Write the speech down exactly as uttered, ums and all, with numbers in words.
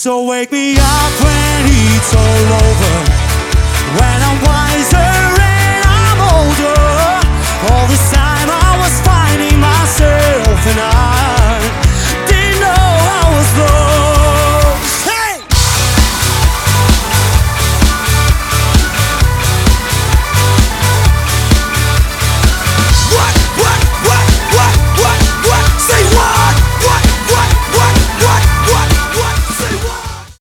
So wake me up when it's all over, when I'm